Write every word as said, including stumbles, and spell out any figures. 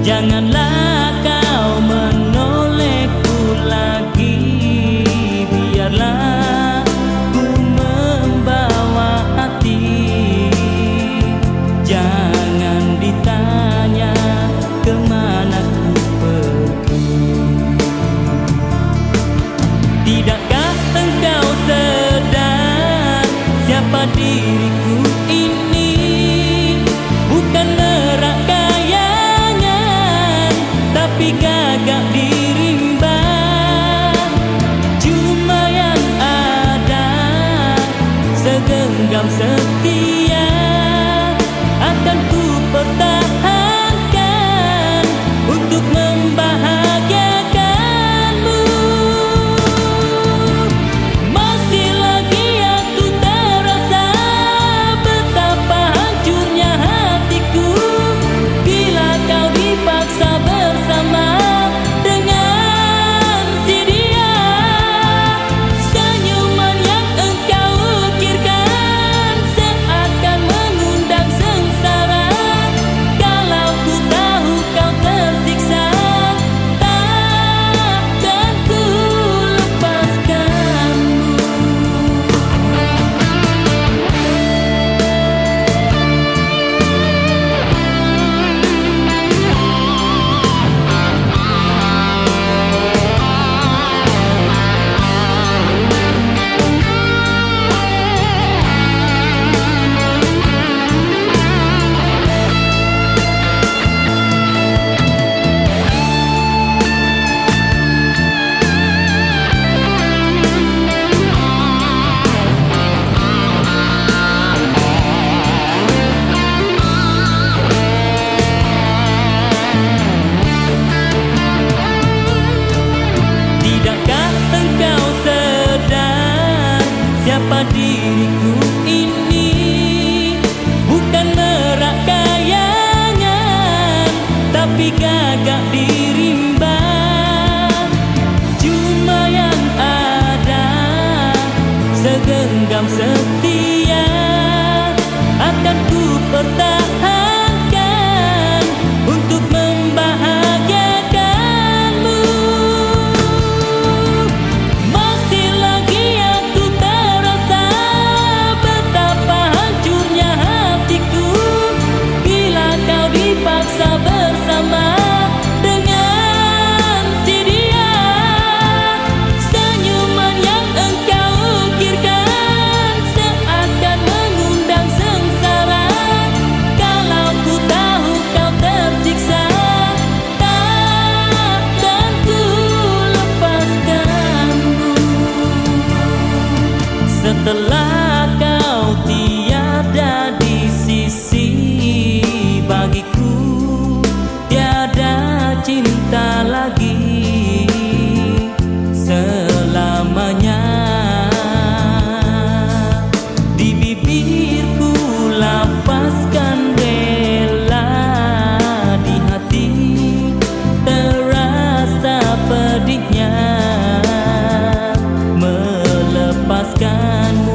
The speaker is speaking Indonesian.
Janganlah kau menolehku lagi, biarlah ku membawa hati. Jangan ditanya kemana ku pergi. Tidakkah engkau sedar siapa diriku ini? Bukan merak kayangan, tapi gagak di rimba. Cuma yang ada segenggam setia akan ku pertahankan untuk membahagiakanmu. Masih lagi aku terasa betapa hancurnya hatiku bila kau dipaksa bersama dengan si dia. Senyuman yang engkau ukirkan seakan mengundang sengsara. Kalau ku tahu kau tersiksa, takkan ku lepaskanmu. Tidakkah engkau sedar siapa diriku ini? Bukan merak kayangan, tapi gagak di rimba. Cuma yang ada segenggam setia akan ku pertahankan untuk membahagiakanmu. Masih lagi aku terasa betapa hancurnya hatiku bila kau dipaksa bersama dengan si dia. Senyuman yang engkau ukirkan seakan mengundang sengsara. Kalau ku tahu kau tersiksa, takkan ku lepaskanmu. Setelah kau tiada di sisi, bagiku tiada cinta lagi selamanya. Di bibirku lapaskan rela, di hati terasa pedihnya melepaskanmu.